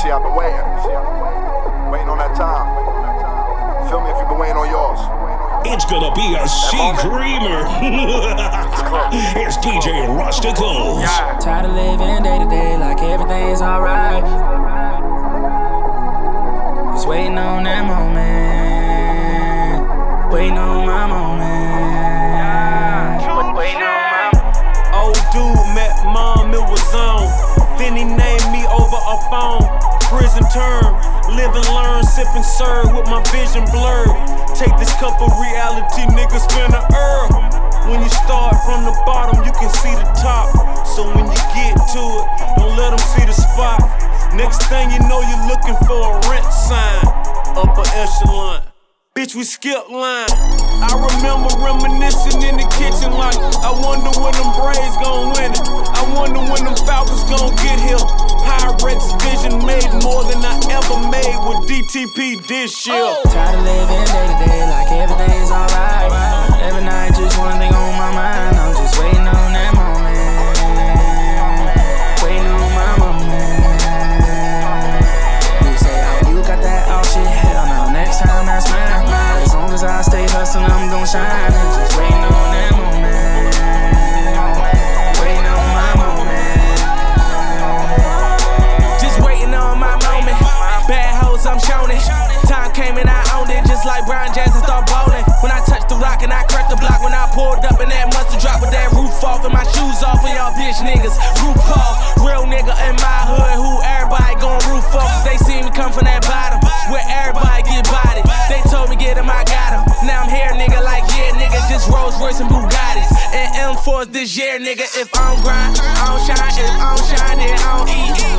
see, I've been waiting. Waiting on that time. Feel me if you've been waiting on yours. It's gonna be a C-creamer. It's DJ Rusticles. Yeah. Tired of living day to day like everything's alright. Just waiting on that moment. Waiting on my moment. Waiting on my moment. Old dude met mom, it was on. Then he named me over a phone. Prison term, live and learn, sip and serve with my vision blurred. Take this cup of reality, niggas finna earn. When you start from the bottom, you can see the top. So when you get to it, don't let them see the spot. Next thing you know, you're looking for a rent sign. Upper echelon, bitch, we skip line. I remember reminiscing in the kitchen like, I wonder when them Braves gon' win it. I wonder when them Falcons gon' get here. Pyrex vision made more than I ever made with DTP this year. Tired of living day to day like everything's alright. Every night just one thing on my mind. I'm just waiting on that moment. Waiting on my moment. You say, oh, you got that, oh shit, hell no. Next time that's mine. As long as I stay hustling, I'm gon' shine. And just waiting on that moment. Waiting on my moment. Just waiting on my moment. Bad hoes, I'm showing it. Time came and I owned it. Just like Brian Jackson start bowling. When I touched the rock and I cracked the block. When I pulled up and that mustard drop with that roof off and my shoes off and y'all bitch niggas. Roof off, real nigga in my hood who everybody gon' roof off. They see me come from that bottom where everybody get bodied. They told me get him, I got him. Now I'm here, nigga, like yeah, nigga, just Rolls Royce and Bugattis and M4s this year, nigga. If I don't grind, I don't shine. If I don't shine, then I don't eat.